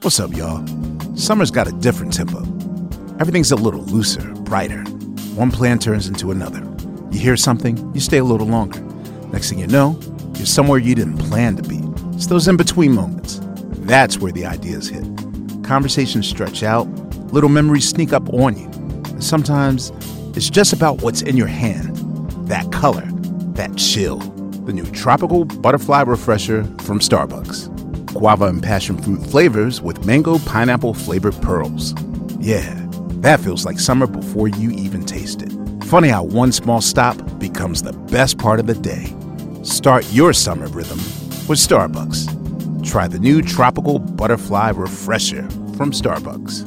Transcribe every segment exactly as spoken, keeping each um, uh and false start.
What's up, y'all? Summer's got a different tempo. Everything's a little looser, brighter. One plan turns into another. You hear something, you stay a little longer. Next thing you know, you're somewhere you didn't plan to be. It's those in-between moments. That's where the ideas hit. Conversations stretch out, little memories sneak up on you. And sometimes it's just about what's in your hand. That color, that chill. The new Tropical Butterfly Refresher from Starbucks. Guava and passion fruit flavors with mango pineapple flavored pearls. Yeah, that feels like summer before you even taste it. Funny how one small stop becomes the best part of the day. Start your summer rhythm with Starbucks. Try the new Tropical Butterfly Refresher from Starbucks.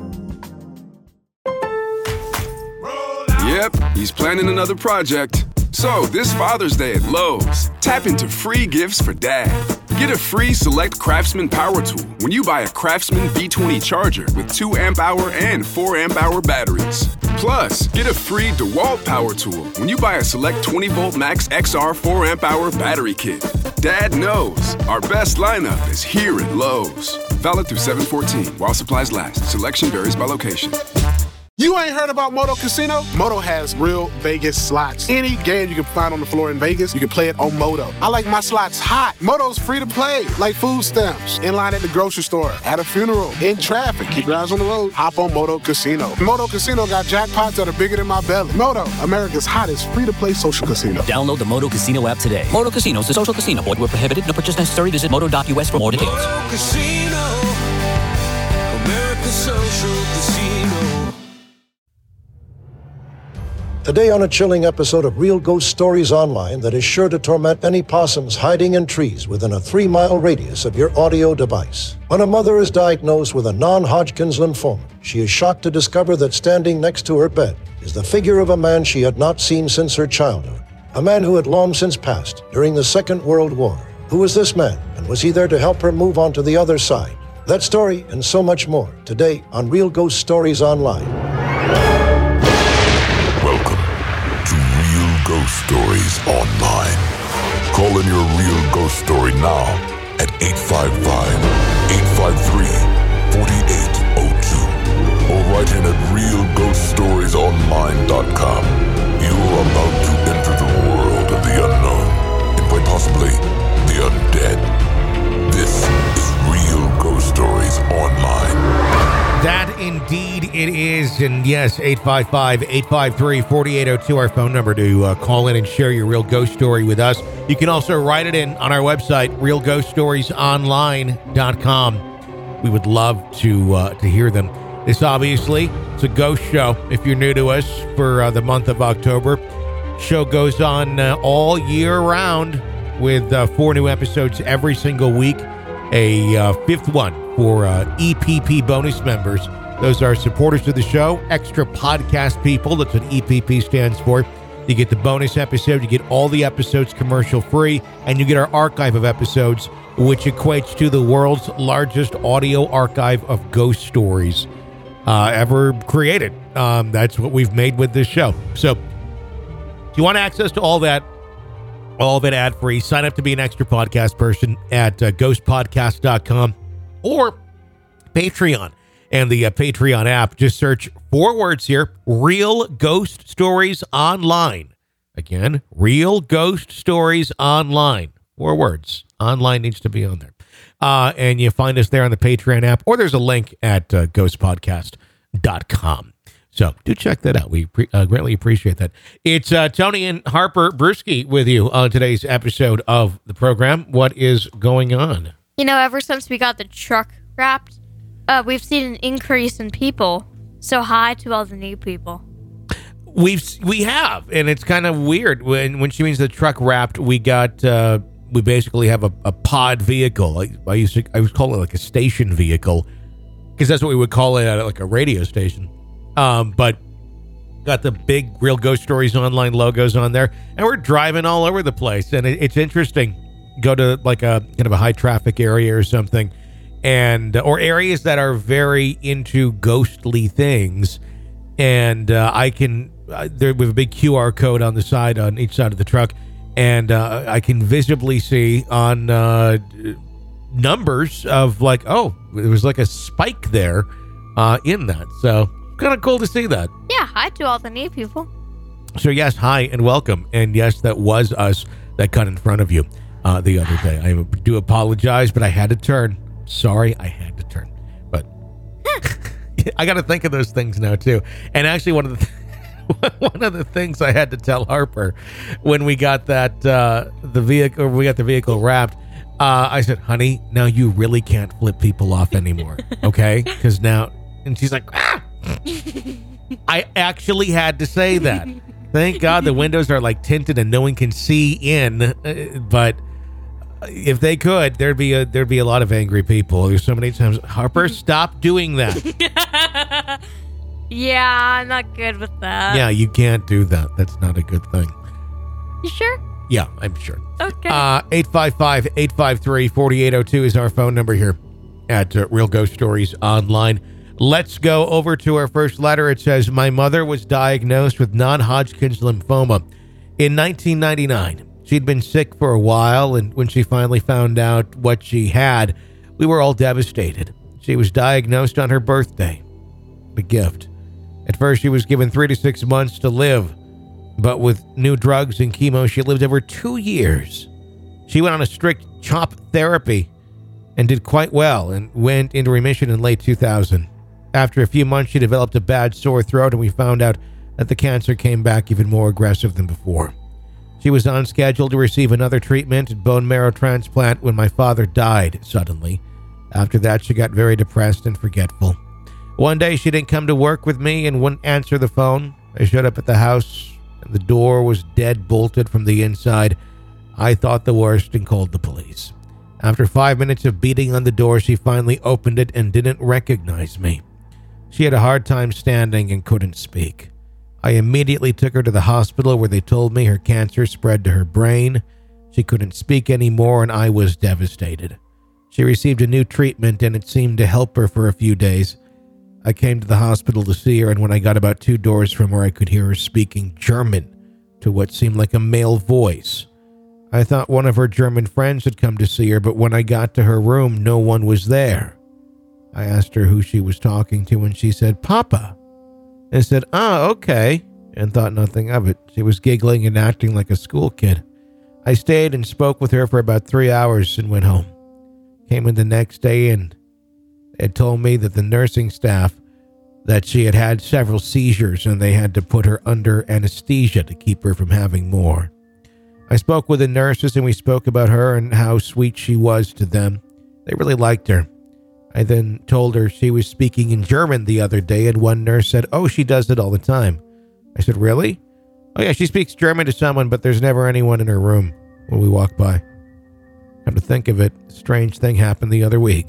Yep, he's planning another project. So, this Father's Day at Lowe's, tap into free gifts for Dad. Get a free Select Craftsman power tool when you buy a Craftsman B twenty charger with two amp hour and four amp hour batteries. Plus, get a free DeWalt power tool when you buy a Select twenty volt Max X R four amp hour battery kit. Dad knows our best lineup is here at Lowe's. Valid through seven fourteen while supplies last. Selection varies by location. You ain't heard about Moto Casino? Moto has real Vegas slots. Any game you can find on the floor in Vegas, you can play it on Moto. I like my slots hot. Moto's free to play, like food stamps, in line at the grocery store, at a funeral, in traffic. Keep your eyes on the road. Hop on Moto Casino. Moto Casino got jackpots that are bigger than my belly. Moto, America's hottest free-to-play social casino. Download the Moto Casino app today. Moto Casino is a social casino. Void where prohibited. No purchase necessary. Visit moto dot U S for more details. Moto Casino, America's social casino. Today on a chilling episode of Real Ghost Stories Online that is sure to torment any possums hiding in trees within a three-mile radius of your audio device. When a mother is diagnosed with a non-Hodgkin's lymphoma, she is shocked to discover that standing next to her bed is the figure of a man she had not seen since her childhood. A man who had long since passed during the Second World War. Who was this man, and was he there to help her move on to the other side? That story and so much more today on Real Ghost Stories Online. Ghost Stories Online. Call in your real ghost story now at eight five five, eight five three, four eight zero two or write in at real ghost stories online dot com. You are about to enter the world of the unknown and quite possibly the undead. This is Real Ghost Stories Online. That indeed it is. And yes, eight five five, eight five three, four eight zero two, our phone number to uh, call in and share your real ghost story with us. You can also write it in on our website, real ghost stories online dot com. We would love to uh, to hear them. This obviously is a ghost show. If you're new to us for uh, the month of October, show goes on uh, all year round with uh, four new episodes every single week. A uh, fifth one for uh, E P P bonus members. Those are supporters of the show, extra podcast people. That's what E P P stands for. You get the bonus episode, you get all the episodes commercial free, and you get our archive of episodes, which equates to the world's largest audio archive of ghost stories uh, ever created. Um, that's what we've made with this show. So if you want access to all that, all of it ad-free, sign up to be an extra podcast person at uh, ghost podcast dot com or Patreon. And the uh, Patreon app, just search four words here, Real Ghost Stories Online. Again, Real Ghost Stories Online. Four words. Online needs to be on there. Uh, and you find us there on the Patreon app, or there's a link at uh, ghost podcast dot com. So do check that out. We pre- uh, greatly appreciate that. It's uh, Tony and Harper Brewski with you on today's episode of the program. What is going on? You know, ever since we got the truck wrapped, uh, we've seen an increase in people. So hi to all the new people. We've we have, and it's kind of weird when when she means the truck wrapped. We got uh, we basically have a, a pod vehicle. I, I used to I was calling it like a station vehicle because that's what we would call it at like a radio station. Um, but got the big Real Ghost Stories Online logos on there, and we're driving all over the place. And it, it's interesting. Go to like a kind of a high traffic area or something, and or areas that are very into ghostly things. And uh, I can uh, there we have a big Q R code on the side on each side of the truck, and uh, I can visibly see on uh, numbers of like, oh, there was like a spike there uh, in that. So kind of cool to see that. Yeah, hi to all the new people. So yes, hi and welcome. And yes, that was us that cut in front of you uh, the other day. I do apologize, but I had to turn. Sorry, I had to turn. But I got to think of those things now too. And actually, one of the th- one of the things I had to tell Harper when we got that uh, the vehicle, we got the vehicle wrapped. Uh, I said, "Honey, now you really can't flip people off anymore, okay? Because now," and she's like, "Ah!" I actually had to say that. Thank God the windows are like tinted and no one can see in. Uh, but if they could, there'd be a there'd be a lot of angry people. There's so many times, Harper, stop doing that. Yeah, I'm not good with that. Yeah, you can't do that. That's not a good thing. You sure? Yeah, I'm sure. Okay. Uh, eight five five, eight five three, four eight zero two is our phone number here at uh, Real Ghost Stories Online. Let's go over to our first letter. It says, my mother was diagnosed with non-Hodgkin's lymphoma in nineteen ninety-nine. She'd been sick for a while, and when she finally found out what she had, we were all devastated. She was diagnosed on her birthday. A gift. At first, she was given three to six months to live, but with new drugs and chemo, she lived over two years. She went on a strict CHOP therapy and did quite well and went into remission in late two thousand. After a few months, she developed a bad sore throat, and we found out that the cancer came back even more aggressive than before. She was on schedule to receive another treatment and bone marrow transplant when my father died suddenly. After that, she got very depressed and forgetful. One day, she didn't come to work with me and wouldn't answer the phone. I showed up at the house, and the door was dead bolted from the inside. I thought the worst and called the police. After five minutes of beating on the door, she finally opened it and didn't recognize me. She had a hard time standing and couldn't speak. I immediately took her to the hospital where they told me her cancer spread to her brain. She couldn't speak anymore, and I was devastated. She received a new treatment, and it seemed to help her for a few days. I came to the hospital to see her, and when I got about two doors from her, I could hear her speaking German to what seemed like a male voice. I thought one of her German friends had come to see her, but when I got to her room, no one was there. I asked her who she was talking to, and she said, Papa. I said, ah, okay, and thought nothing of it. She was giggling and acting like a school kid. I stayed and spoke with her for about three hours and went home. Came in the next day and had told me that the nursing staff, that she had had several seizures and they had to put her under anesthesia to keep her from having more. I spoke with the nurses and we spoke about her and how sweet she was to them. They really liked her. I then told her she was speaking in German the other day, and one nurse said, oh, she does it all the time. I said, really? Oh yeah, she speaks German to someone, but there's never anyone in her room when we walk by. Come to think of it, a strange thing happened the other week.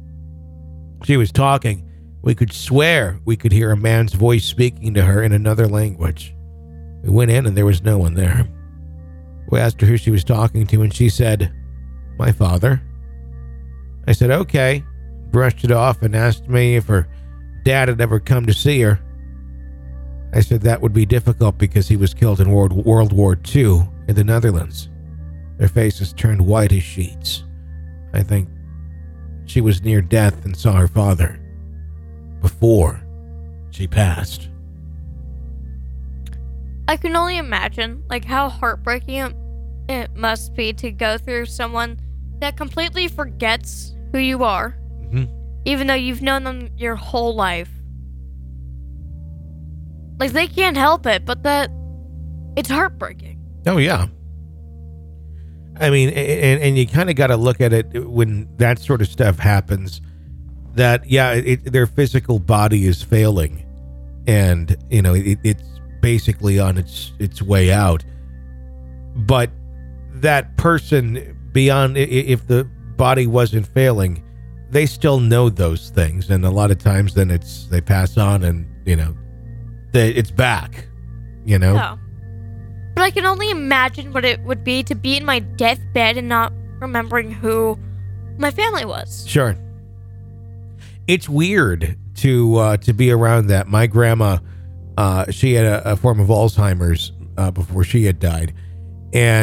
She was talking. We could swear we could hear a man's voice speaking to her in another language. We went in and there was no one there. We asked her who she was talking to, and she said, my father. I said, okay. Brushed it off and asked me if her dad had ever come to see her. I said that would be difficult because he was killed in World, World War Two in the Netherlands. Their faces turned white as sheets. I think she was near death and saw her father before she passed. I can only imagine like how heartbreaking it, it must be to go through someone that completely forgets who you are. Mm-hmm. Even though you've known them your whole life. Like, they can't help it, but that it's heartbreaking. Oh, yeah. I mean, and, and you kind of got to look at it when that sort of stuff happens, that, yeah, it, their physical body is failing. And, you know, it, it's basically on its its way out. But that person, beyond, if the body wasn't failing, they still know those things, and a lot of times then it's they pass on and, you know, they, it's back, you know? Yeah. But I can only imagine what it would be to be in my deathbed and not remembering who my family was. Sure. It's weird to uh, to be around that. My grandma, uh, she had a, a form of Alzheimer's uh, before she had died, and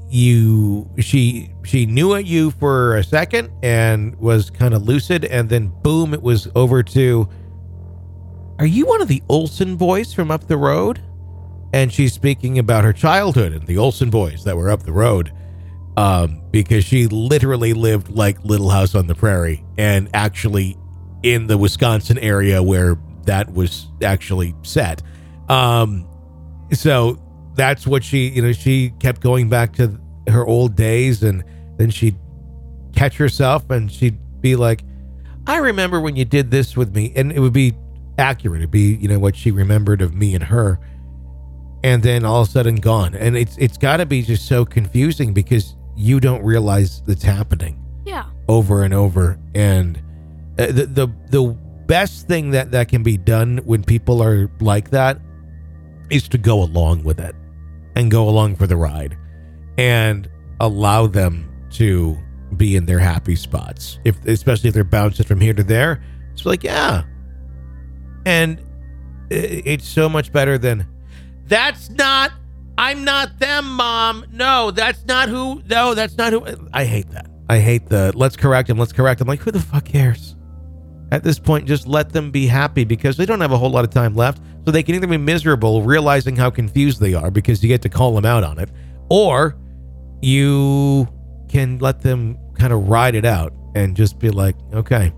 you she she knew at you for a second and was kind of lucid, and then boom, it was over to, are you one of the Olsen boys from up the road? And she's speaking about her childhood and the Olsen boys that were up the road, um, because she literally lived like Little House on the Prairie, and actually in the Wisconsin area where that was actually set. Um, so that's what she, you know, she kept going back to her old days, and then she'd catch herself and she'd be like, I remember when you did this with me, and it would be accurate. It'd be, you know, what she remembered of me and her. And then all of a sudden gone. And it's it's got to be just so confusing because you don't realize it's happening. Yeah. Over and over. And uh, the the the best thing that, that can be done when people are like that is to go along with it and go along for the ride and allow them to be in their happy spots. If especially if they're bouncing from here to there, it's like, yeah. And it, it's so much better than, that's not, I'm not them, Mom. No, that's not who, no, that's not who. I hate that. I hate the, let's correct him, let's correct him. Like, who the fuck cares? At this point, just let them be happy because they don't have a whole lot of time left. So they can either be miserable, realizing how confused they are because you get to call them out on it, or you can let them kind of ride it out and just be like, okay.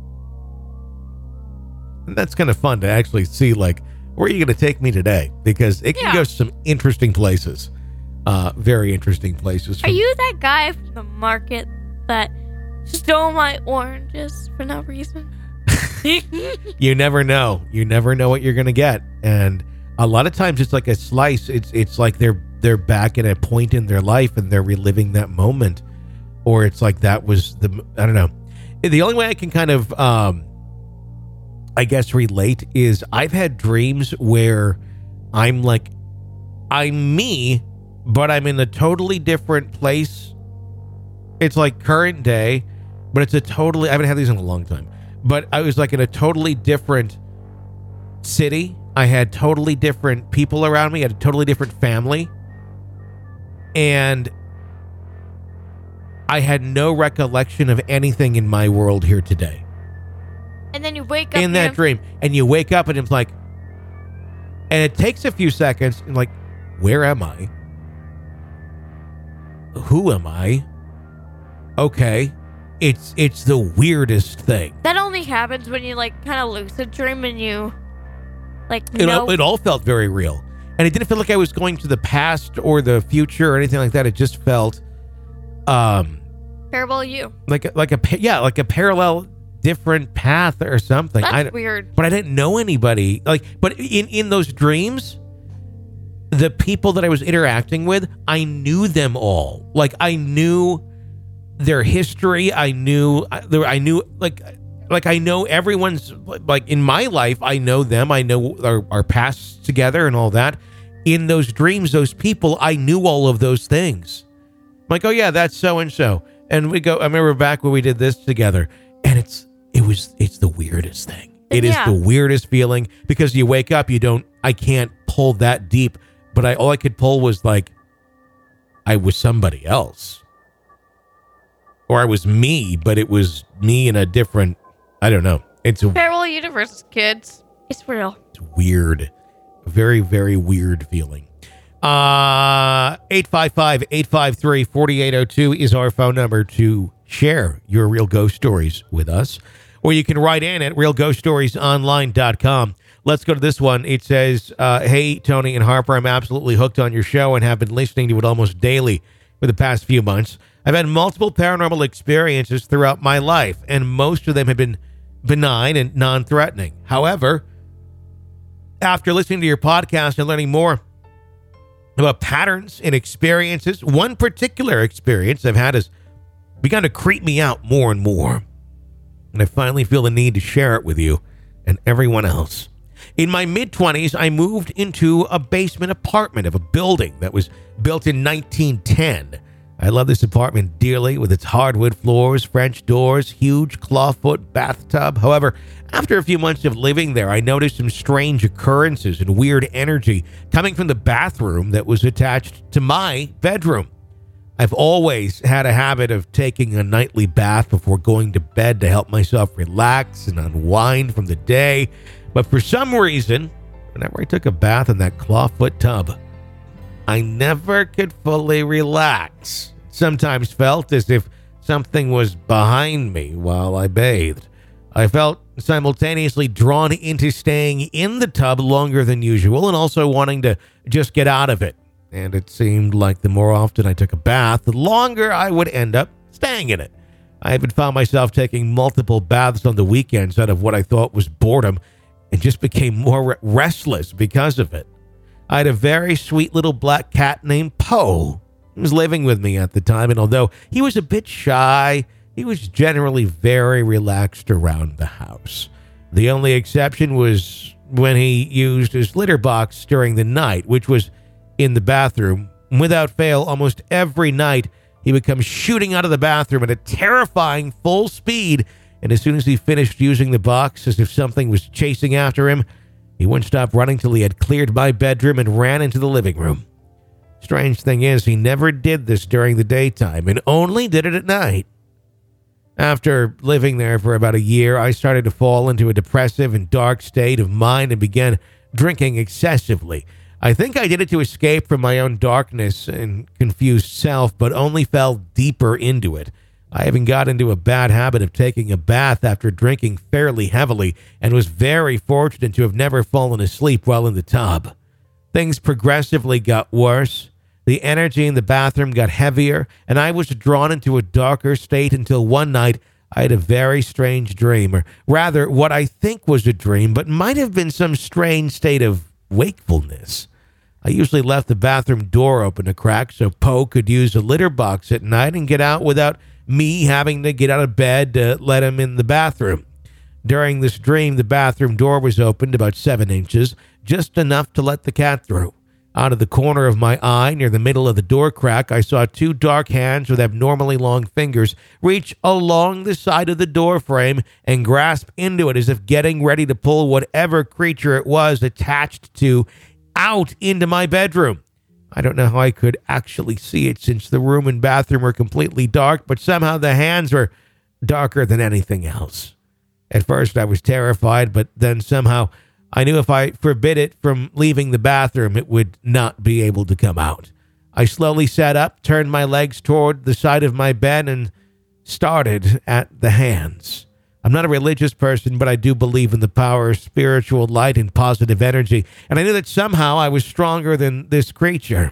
And that's kind of fun to actually see, like, where are you going to take me today? Because it can Yeah. go to some interesting places. Uh, very interesting places. Are you that guy from the market that stole my oranges for no reason? You never know. You never know what you're going to get. And a lot of times it's like a slice. It's it's like they're they're back at a point in their life and they're reliving that moment. Or it's like that was the, I don't know. The only way I can kind of, um, I guess, relate is I've had dreams where I'm like, I'm me, but I'm in a totally different place. It's like current day, but it's a totally, I haven't had these in a long time, but I was like in a totally different city. I had totally different people around me. I had a totally different family. And I had no recollection of anything in my world here today. And then you wake up In that here- dream. And you wake up and it's like, and it takes a few seconds and like, where am I? Who am I? Okay. It's it's the weirdest thing. That only happens when you like kind of lucid dream and you like It know. all, it all felt very real. And it didn't feel like I was going to the past or the future or anything like that. It just felt um Parallel you. like a, like a pa- yeah, like a parallel different path or something. That's I, weird. But I didn't know anybody. Like, but in, in those dreams, the people that I was interacting with, I knew them all. Like, I knew their history. I knew, I, there- I knew, like, like I know everyone's, like, in my life, I know them. I know our, our pasts together and all that. In those dreams, those people, I knew all of those things. I'm like, oh yeah, that's so-and-so. And we go, I remember back when we did this together, and it's, it was, it's the weirdest thing. It is Yeah. the weirdest feeling because you wake up, you don't, I can't pull that deep, but I, all I could pull was like, I was somebody else. Or I was me, but it was me in a different, I don't know. It's a Parallel universe, kids. It's real. weird, very, very weird feeling. Uh, eight five five, eight five three, four eight zero two is our phone number to share your real ghost stories with us. Or you can write in at real ghost stories online dot com. Let's go to this one. It says, uh, hey, Tony and Harper, I'm absolutely hooked on your show and have been listening to it almost daily for the past few months. I've had multiple paranormal experiences throughout my life, and most of them have been benign and non-threatening. However, after listening to your podcast and learning more about patterns and experiences, one particular experience I've had has begun to creep me out more and more. And I finally feel the need to share it with you and everyone else. In my mid-twenties, I moved into a basement apartment of a building that was built in nineteen ten. I love this apartment dearly with its hardwood floors, French doors, huge clawfoot bathtub. However, after a few months of living there, I noticed some strange occurrences and weird energy coming from the bathroom that was attached to my bedroom. I've always had a habit of taking a nightly bath before going to bed to help myself relax and unwind from the day. But for some reason, whenever I took a bath in that clawfoot tub, I never could fully relax. Sometimes felt as if something was behind me while I bathed. I felt simultaneously drawn into staying in the tub longer than usual and also wanting to just get out of it. And it seemed like the more often I took a bath, the longer I would end up staying in it. I even found myself taking multiple baths on the weekends out of what I thought was boredom and just became more restless because of it. I had a very sweet little black cat named Poe. He was living with me at the time, and although he was a bit shy, he was generally very relaxed around the house. The only exception was when he used his litter box during the night, which was in the bathroom. Without fail, almost every night, he would come shooting out of the bathroom at a terrifying full speed, and as soon as he finished using the box, as if something was chasing after him, he wouldn't stop running till he had cleared my bedroom and ran into the living room. Strange thing is, he never did this during the daytime and only did it at night. After living there for about a year, I started to fall into a depressive and dark state of mind and began drinking excessively. I think I did it to escape from my own darkness and confused self, but only fell deeper into it. I even got into a bad habit of taking a bath after drinking fairly heavily and was very fortunate to have never fallen asleep while in the tub. Things progressively got worse. The energy in the bathroom got heavier, and I was drawn into a darker state until one night I had a very strange dream, or rather what I think was a dream, but might have been some strange state of wakefulness. I usually left the bathroom door open a crack so Poe could use a litter box at night and get out without me having to get out of bed to let him in the bathroom. During this dream, the bathroom door was opened about seven inches, just enough to let the cat through. Out of the corner of my eye, near the middle of the door crack, I saw two dark hands with abnormally long fingers reach along the side of the door frame and grasp into it as if getting ready to pull whatever creature it was attached to out into my bedroom. I don't know how I could actually see it since the room and bathroom were completely dark, but somehow the hands were darker than anything else. At first I was terrified, but then somehow I knew if I forbid it from leaving the bathroom, it would not be able to come out. I slowly sat up, turned my legs toward the side of my bed, and started at the hands. I'm not a religious person, but I do believe in the power of spiritual light and positive energy, and I knew that somehow I was stronger than this creature.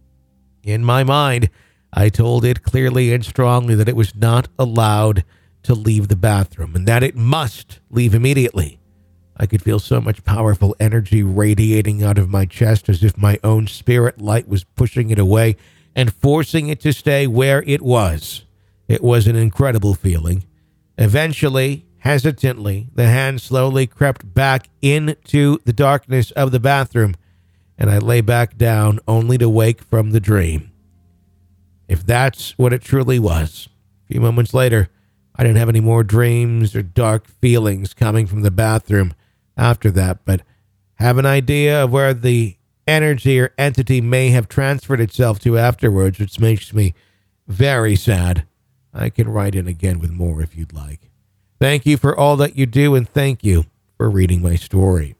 In my mind, I told it clearly and strongly that it was not allowed to leave the bathroom, and that it must leave immediately. I could feel so much powerful energy radiating out of my chest as if my own spirit light was pushing it away and forcing it to stay where it was. It was an incredible feeling. Eventually, hesitantly, the hand slowly crept back into the darkness of the bathroom, and I lay back down only to wake from the dream. If that's what it truly was. A few moments later, I didn't have any more dreams or dark feelings coming from the bathroom after that, but have an idea of where the energy or entity may have transferred itself to afterwards, which makes me very sad. I can write in again with more if you'd like. Thank you for all that you do, and thank you for reading my story.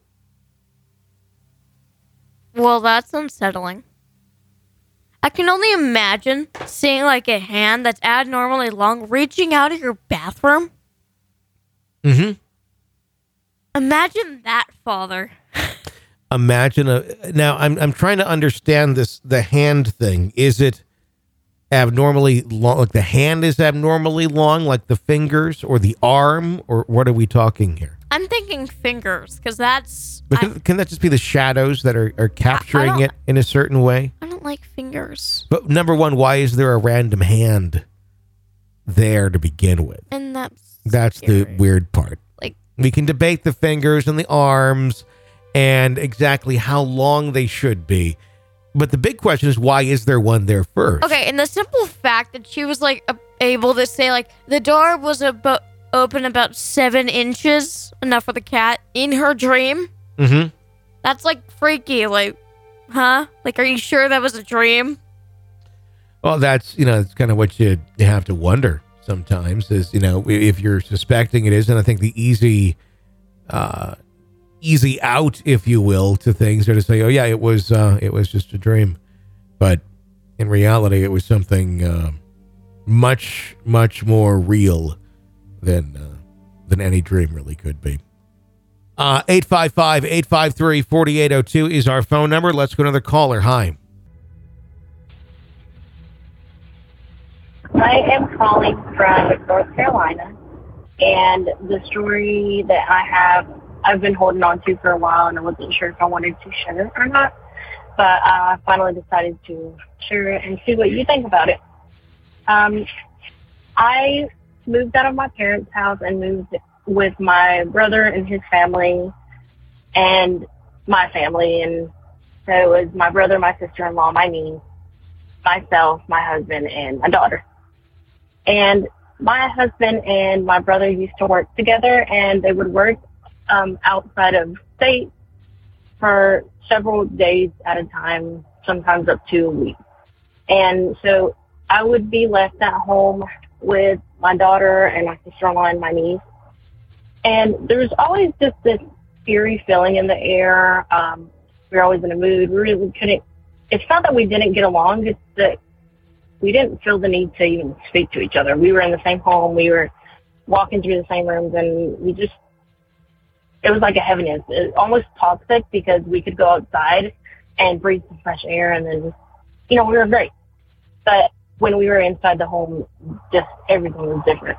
Well, that's unsettling. I can only imagine seeing like a hand that's abnormally long reaching out of your bathroom. Mm-hmm. Imagine that, Father. Imagine a... Now, I'm I'm trying to understand this, the hand thing. Is it abnormally long, like the hand is abnormally long, like the fingers or the arm, or what are we talking here? I'm thinking fingers, because that's... But can, I, can that just be the shadows that are, are capturing it in a certain way? I don't like fingers. But number one, why is there a random hand there to begin with? And that's That's scary. the weird part. Like, we can debate the fingers and the arms and exactly how long they should be. But the big question is, why is there one there first? Okay, and the simple fact that she was like a- able to say like the door was about open about seven inches, enough for the cat in her dream. Mm-hmm. That's like freaky. Like, huh? Like, are you sure that was a dream? Well, that's, you know, it's kind of what you, you have to wonder sometimes is, you know, if you're suspecting it is. And I think the easy, uh, easy out, if you will, to things are to say, oh yeah, it was, uh, it was just a dream. But in reality, it was something, uh, much, much more real than, uh, than any dream really could be. Uh, eight five five, eight five three, four eight zero two is our phone number. Let's go to another caller. Hi. I am calling from North Carolina, and the story that I have, I've been holding on to for a while, and I wasn't sure if I wanted to share it or not, but I finally decided to share it and see what you think about it. Um, I moved out of my parents' house and moved with my brother and his family and my family, and so it was my brother, my sister-in-law, my niece, myself, my husband, and my daughter. And my husband and my brother used to work together, and they would work um, outside of state for several days at a time, sometimes up to a week. And so I would be left at home with my daughter and my sister-in-law and my niece. And there was always just this eerie feeling in the air. Um, we were always in a mood. We really couldn't, it's not that we didn't get along, it's that we didn't feel the need to even speak to each other. We were in the same home. We were walking through the same rooms, and we just, it was like a heaviness. It was almost toxic because we could go outside and breathe some fresh air, and then, you know, we were great. But when we were inside the home, just everything was different.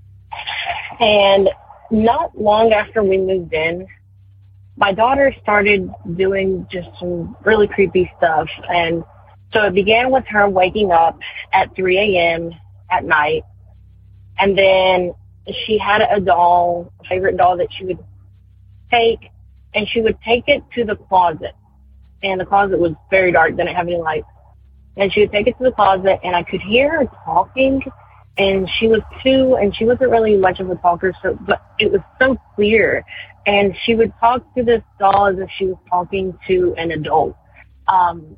And not long after we moved in, my daughter started doing just some really creepy stuff. And so it began with her waking up at three a.m. at night. And then she had a doll, a favorite doll that she would take, and she would take it to the closet. And the closet was very dark, didn't have any lights. And she would take it to the closet, and I could hear her talking. And she was two, and she wasn't really much of a talker, so but it was so clear. And she would talk to this doll as if she was talking to an adult. Um,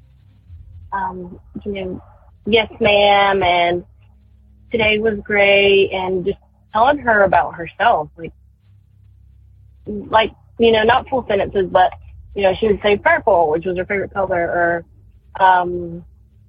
um, you know, yes, ma'am, and today was great, and just telling her about herself, like, like you know, not full sentences, but you know, she would say purple, which was her favorite color, or um,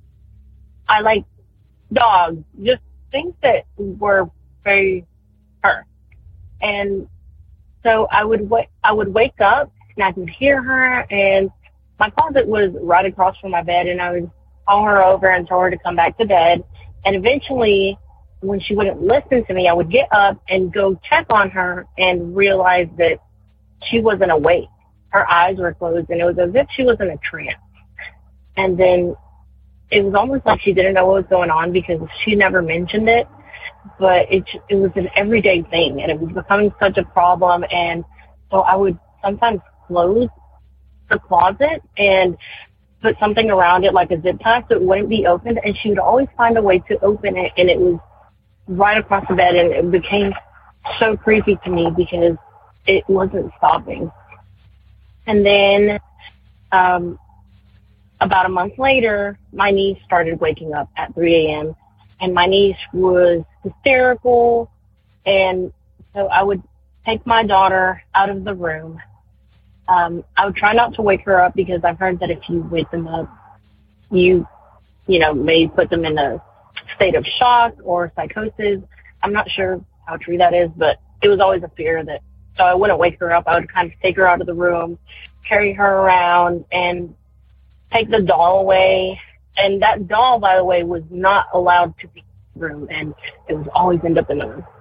I like dogs, just things that were very her. And so I would wait, I would wake up and I could hear her, and my closet was right across from my bed, and I would call her over and tell her to come back to bed. And eventually, when she wouldn't listen to me, I would get up and go check on her and realize that she wasn't awake. Her eyes were closed, and it was as if she was in a trance. And then it was almost like she didn't know what was going on because she never mentioned it, but it it was an everyday thing, and it was becoming such a problem. And so I would sometimes close the closet and put something around it like a zip tie so it wouldn't be opened, and she would always find a way to open it, and it was right across the bed, and it became so creepy to me because it wasn't stopping. And then um, about a month later, my niece started waking up at three a.m., and my niece was hysterical, and so I would take my daughter out of the room. Um, I would try not to wake her up because I've heard that if you wake them up, you, you know, may put them in a state of shock or psychosis. I'm not sure how true that is, but it was always a fear that, so I wouldn't wake her up. I would kind of take her out of the room, carry her around, and take the doll away. And that doll, by the way, was not allowed to be in the room, and it was always end up in the room.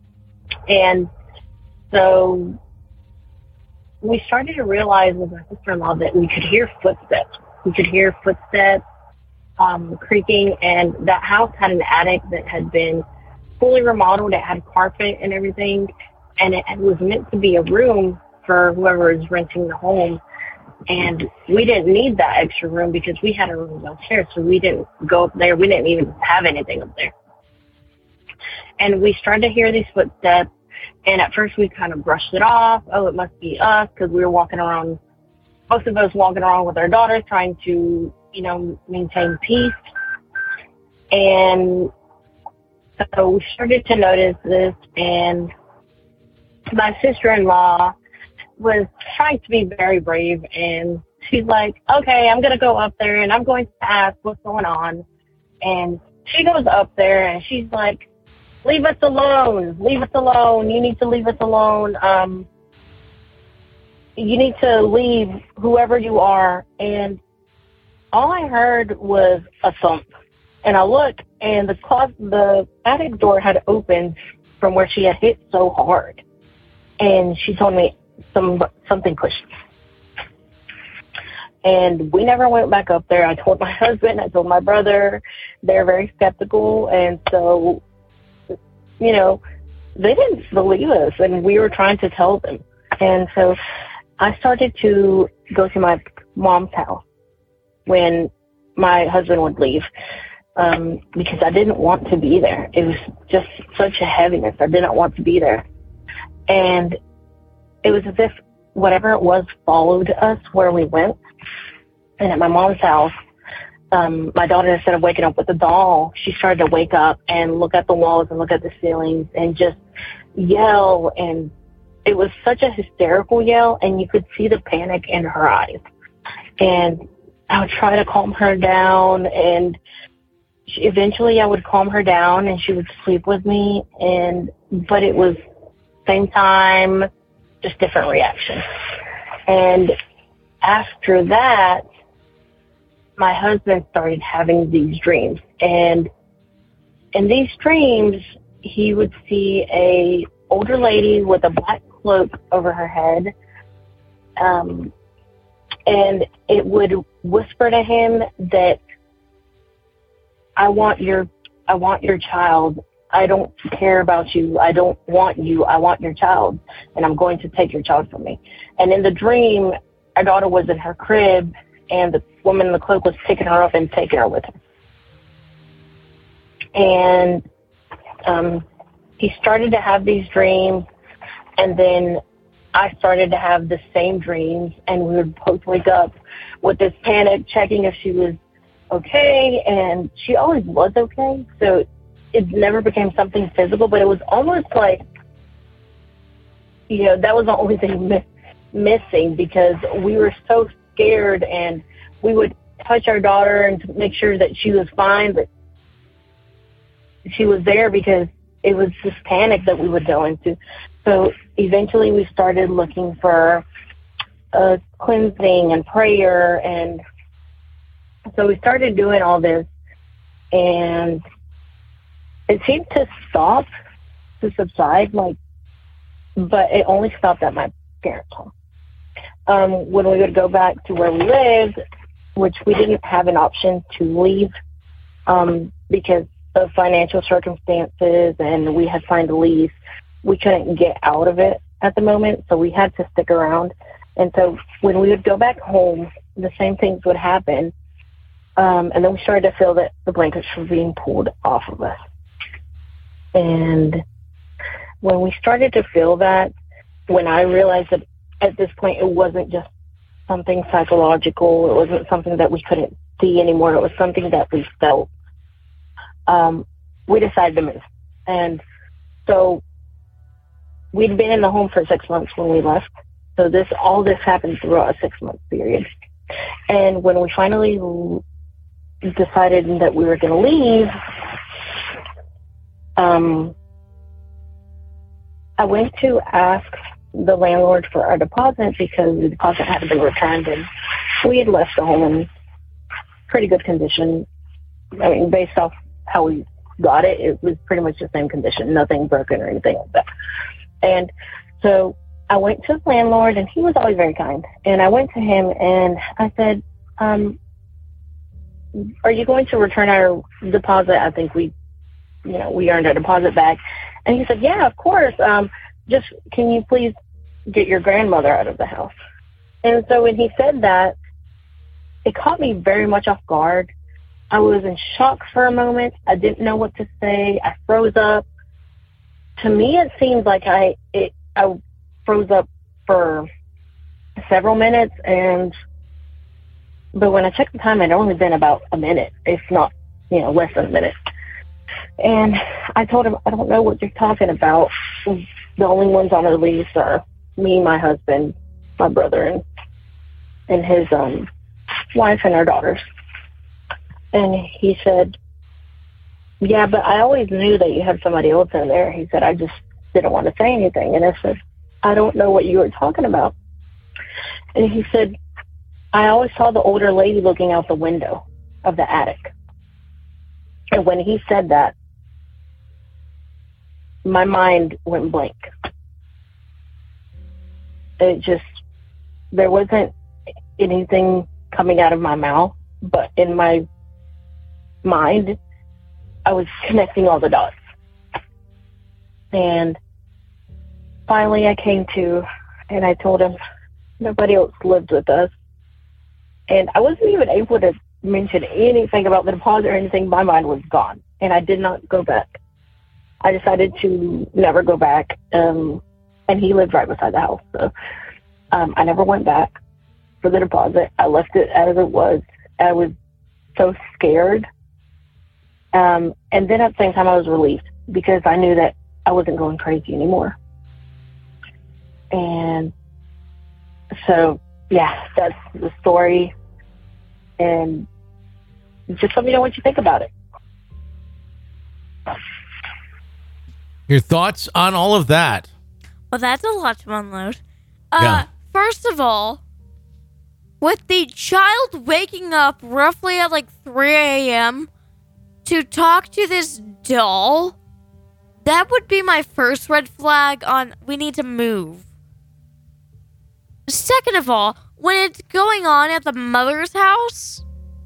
And so we started to realize with my sister-in-law that we could hear footsteps. We could hear footsteps um, creaking, and that house had an attic that had been fully remodeled. It had carpet and everything, and it, it was meant to be a room for whoever is renting the home. And we didn't need that extra room because we had a room downstairs, so we didn't go up there. We didn't even have anything up there. And we started to hear these footsteps, and at first we kind of brushed it off. Oh, it must be us, because we were walking around, most of us walking around with our daughters trying to, you know, maintain peace. And so we started to notice this, and my sister-in-law was trying to be very brave, and she's like, okay, I'm going to go up there, and I'm going to ask what's going on. And she goes up there, and she's like, leave us alone. Leave us alone. You need to leave us alone. Um, you need to leave whoever you are. And all I heard was a thump. And I looked, and the closet, the attic door had opened from where she had hit so hard. And she told me some something pushed me. And we never went back up there. I told my husband, I told my brother. They're very skeptical. And so, you know, they didn't believe us, and we were trying to tell them. And so I started to go to my mom's house when my husband would leave, um, because I didn't want to be there. It was just such a heaviness. I didn't want to be there. And it was as if whatever it was followed us where we went. And at my mom's house, um, my daughter, instead of waking up with a doll, she started to wake up and look at the walls and look at the ceilings and just yell. And it was such a hysterical yell, and you could see the panic in her eyes. And I would try to calm her down, and she, eventually I would calm her down, and she would sleep with me. And but it was same time, just different reaction. And after that, my husband started having these dreams. And in these dreams, he would see a older lady with a black cloak over her head. Um, and it would whisper to him that, I want your, I want your child. I don't care about you. I don't want you. I want your child. And I'm going to take your child from me. And in the dream, our daughter was in her crib, and the woman in the cloak was picking her up and taking her with her. And um, he started to have these dreams, and then I started to have the same dreams, and we would both wake up with this panic, checking if she was okay, and she always was okay. So it never became something physical, but it was almost like, you know, that was the only thing mi- missing because we were so scared, and we would touch our daughter and to make sure that she was fine, but she was there because it was this panic that we would go into. So eventually we started looking for uh, cleansing and prayer, and so we started doing all this, and it seemed to stop, to subside, like, but it only stopped at my parents' home. Um, when we would go back to where we lived, which we didn't have an option to leave um, because of financial circumstances, and we had signed a lease, we couldn't get out of it at the moment, so we had to stick around. And so when we would go back home, the same things would happen, um, and then we started to feel that the blankets were being pulled off of us. And when we started to feel that, when I realized that at this point it wasn't just something psychological, it wasn't something that we couldn't see anymore, it was something that we felt, um, we decided to move. And so we'd been in the home for six months when we left. So this, all this happened throughout a six-month period. And when we finally decided that we were going to leave, um, I went to ask the landlord for our deposit because the deposit had been returned, and we had left the home in pretty good condition. I mean, based off how we got it, it was pretty much the same condition, nothing broken or anything like that. And so I went to the landlord, and he was always very kind. And I went to him and I said, um, are you going to return our deposit? I think we, you know, we earned our deposit back. And he said, yeah, of course. Um, just, can you please get your grandmother out of the house? And so when he said that, it caught me very much off guard. I was in shock for a moment. I didn't know what to say. I froze up. To me, it seemed like I, it, I froze up for several minutes, and but when I checked the time, it had only been about a minute, if not you know, less than a minute. And I told him, I don't know what you're talking about. The only ones on our lease are me, my husband, my brother, and and his um wife and our daughters. And he said, yeah, but I always knew that you had somebody else in there. He said, I just didn't want to say anything. And I said, I don't know what you were talking about. And he said, I always saw the older lady looking out the window of the attic. And when he said that, my mind went blank. It just, there wasn't anything coming out of my mouth, but in my mind, I was connecting all the dots. And finally I came to, and I told him, nobody else lived with us. And I wasn't even able to mention anything about the deposit or anything. My mind was gone, and I did not go back. I decided to never go back, um, and he lived right beside the house. So um, I never went back for the deposit. I left it as it was. I was so scared. Um, and then at the same time, I was relieved because I knew that I wasn't going crazy anymore. And so, yeah, that's the story. And just let me know what you think about it. Your thoughts on all of that? Well, that's a lot to unload. Uh, Yeah. First of all, with the child waking up roughly at like three a.m. to talk to this doll, that would be my first red flag on we need to move. Second of all, when it's going on at the mother's house,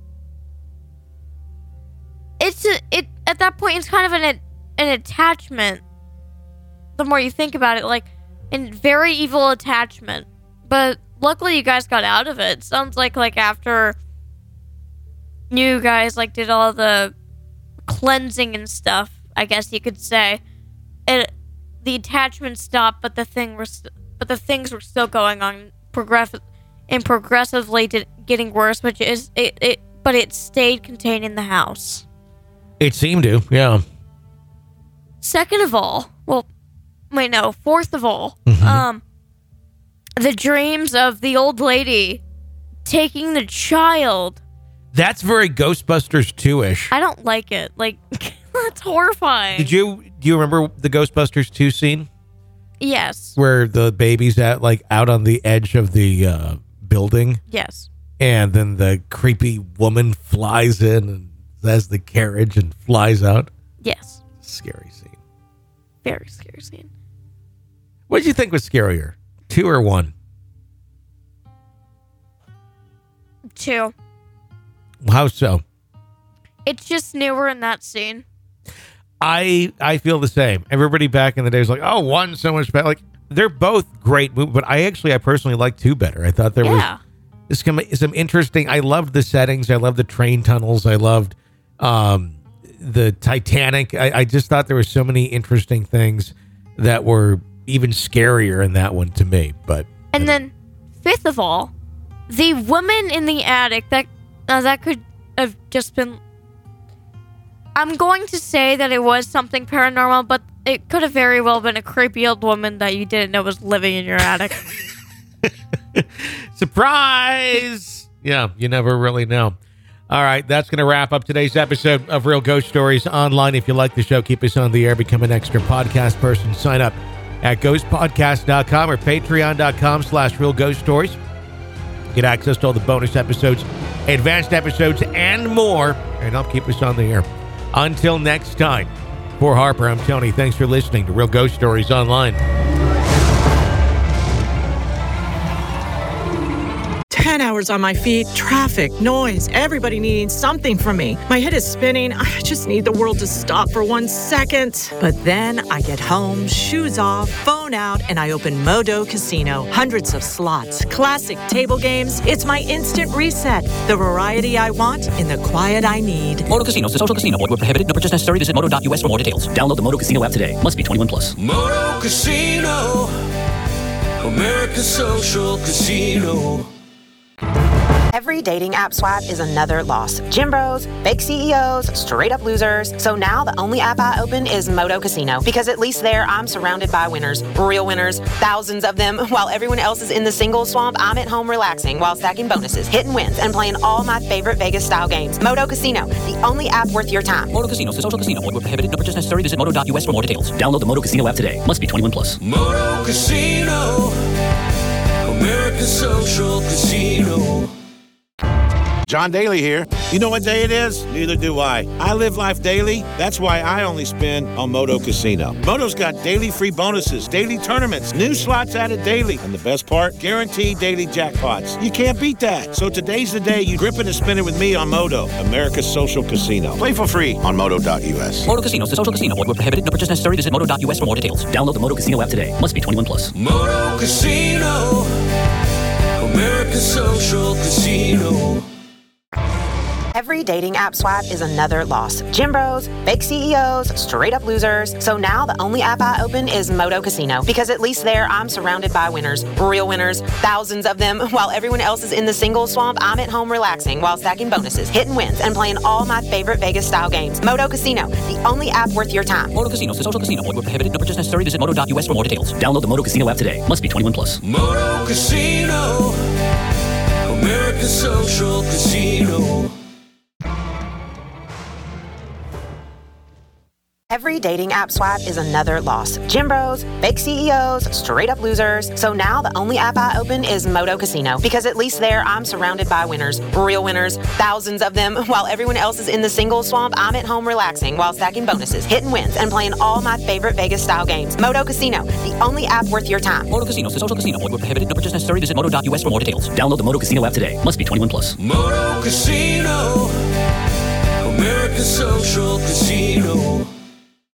it's a, it at that point it's kind of an an attachment. The more you think about it, like a very evil attachment. But luckily, you guys got out of it. Sounds like like after you guys like did all the cleansing and stuff, I guess you could say, it the attachment stopped, but the thing were st- but the things were still going on, progress and progressively did, getting worse. Which is it, it, but it stayed contained in the house. It seemed to, yeah. Second of all, well, wait, no. Fourth of all, Mhm. um, the dreams of the old lady taking the child. That's very Ghostbusters two-ish. I don't like it. Like, that's horrifying. Did you do you remember the Ghostbusters two scene Yes. where the baby's at like out on the edge of the uh, building? Yes. And then the creepy woman flies in and has the carriage and flies out. Yes. Scary scene. Very scary scene. What did you think was scarier? Two or one? Two. How so? It's just newer in that scene. I I feel the same. Everybody back in the day was like, oh, one's so much better. Like, they're both great movies, but I actually, I personally like two better. I thought there Yeah. was some, some interesting, I loved the settings. I loved the train tunnels. I loved um, the Titanic. I, I just thought there were so many interesting things that were even scarier in that one to me. But And then, fifth of all, the woman in the attic, that uh, that could have just been... I'm going to say that it was something paranormal, but it could have very well been a creepy old woman that you didn't know was living in your attic. surprise! Yeah, you never really know. All right, that's going to wrap up today's episode of Real Ghost Stories Online. If you like the show, keep us on the air, become an extra podcast person. Sign up at ghost podcast dot com or patreon dot com slash real ghost stories. Get access to all the bonus episodes, advanced episodes, and more, and help keep us on the air. Until next time, for Harper, I'm Tony. Thanks for listening to Real Ghost Stories Online. Ten hours on my feet, traffic, noise, everybody needing something from me. My head is spinning. I just need the world to stop for one second. But then I get home, shoes off, phone out, and I open Modo Casino. Hundreds of slots, classic table games. It's my instant reset. The variety I want in the quiet I need. Moto Casino is a social casino. Void where prohibited. No purchase necessary. Visit moto dot u s for more details. Download the Moto Casino app today. Must be twenty-one plus. Moto Casino, America's social casino. Every dating app swipe is another loss. Gym bros, fake C E Os, straight up losers. So now the only app I open is Moto Casino, because at least there I'm surrounded by winners. Real winners, thousands of them. While everyone else is in the single swamp, I'm at home relaxing while stacking bonuses, hitting wins, and playing all my favorite Vegas-style games. Moto Casino, the only app worth your time. Moto Casino is a social casino. Void where prohibited. No purchase necessary. Visit moto dot U S for more details. Download the Moto Casino app today. Must be twenty-one plus. Moto Casino, American Social Casino. John Daly here. You know what day it is? Neither do I. I live life daily. That's why I only spin on Moto Casino. Moto's got daily free bonuses, daily tournaments, new slots added daily, and the best part, guaranteed daily jackpots. You can't beat that. So today's the day you grip it and spin it with me on Moto, America's social casino. Play for free on moto dot U S. Moto Casino is a social casino. Void where prohibited. No purchase necessary. Visit moto dot U S for more details. Download the Moto Casino app today. Must be twenty-one plus. Moto Casino, American Social Casino. Every dating app swipe is another loss. Gym bros, fake C E Os, straight up losers. So now the only app I open is Moto Casino, because at least there I'm surrounded by winners. Real winners, thousands of them. While everyone else is in the single swamp, I'm at home relaxing while stacking bonuses, hitting wins, and playing all my favorite Vegas-style games. Moto Casino, the only app worth your time. Moto Casino is a social casino. Void where prohibited. No purchase necessary. Visit moto dot U S for more details. Download the Moto Casino app today. Must be twenty-one plus. Moto Casino, American Social Casino. Every dating app swipe is another loss. Gym bros, fake C E Os, straight up losers. So now the only app I open is Moto Casino, because at least there I'm surrounded by winners. Real winners, thousands of them. While everyone else is in the single swamp, I'm at home relaxing while stacking bonuses, hitting wins, and playing all my favorite Vegas-style games. Moto Casino, the only app worth your time. Moto Casino is a social casino. Void where prohibited. No purchase necessary. Visit moto dot U S for more details. Download the Moto Casino app today. Must be twenty-one plus. Moto Casino, American Social Casino.